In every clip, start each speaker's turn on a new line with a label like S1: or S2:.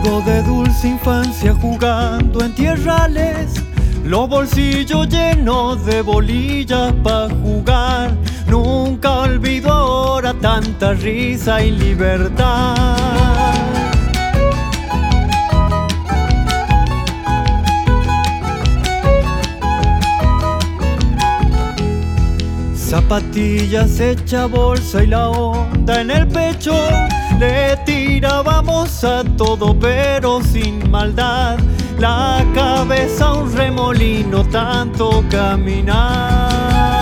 S1: Recuerdo de dulce infancia jugando en tierrales, los bolsillos llenos de bolillas pa' jugar. Nunca olvido ahora tanta risa y libertad. Zapatillas hecha bolsa y la onda en el pecho, le tirábamos a todo pero sin maldad. La cabeza un remolino, tanto caminar.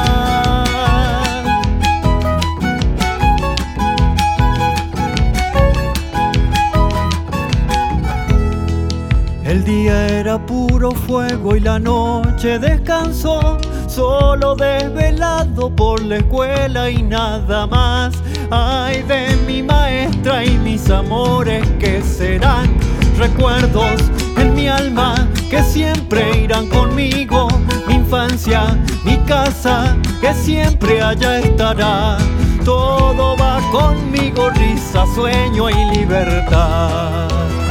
S1: El día era puro fuego y la noche descansó, solo desvelado por la escuela y nada más. Ay de mi maestra y mis amores que serán recuerdos en mi alma que siempre irán conmigo. Mi infancia, mi casa que siempre allá estará. Todo va conmigo, risa, sueño y libertad.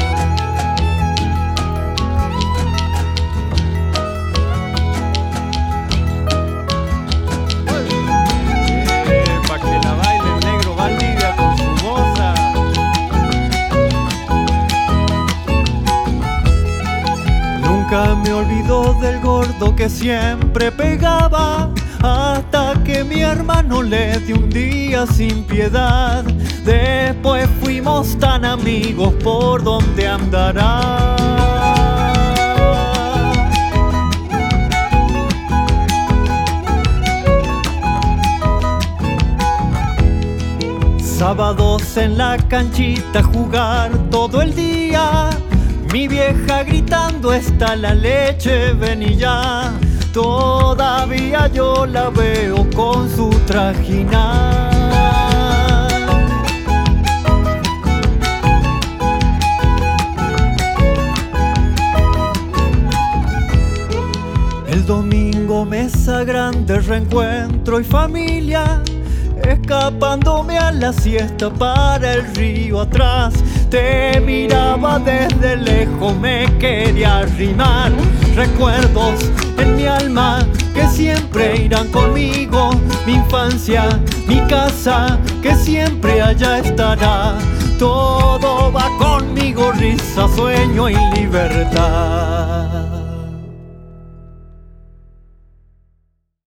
S1: Nunca me olvidó del gordo que siempre pegaba, hasta que mi hermano le dio un día sin piedad. Después fuimos tan amigos, por donde andará. Sábados en la canchita jugar todo el día, mi vieja gritando está la leche, ven y ya. Todavía yo la veo con su trajinar. El domingo mesa grande, reencuentro y familia, escapándome a la siesta para el río atrás. Te miraba desde lejos, me quería arrimar. Recuerdos en mi alma que siempre irán conmigo. Mi infancia, mi casa que siempre allá estará. Todo va conmigo, risa, sueño y libertad.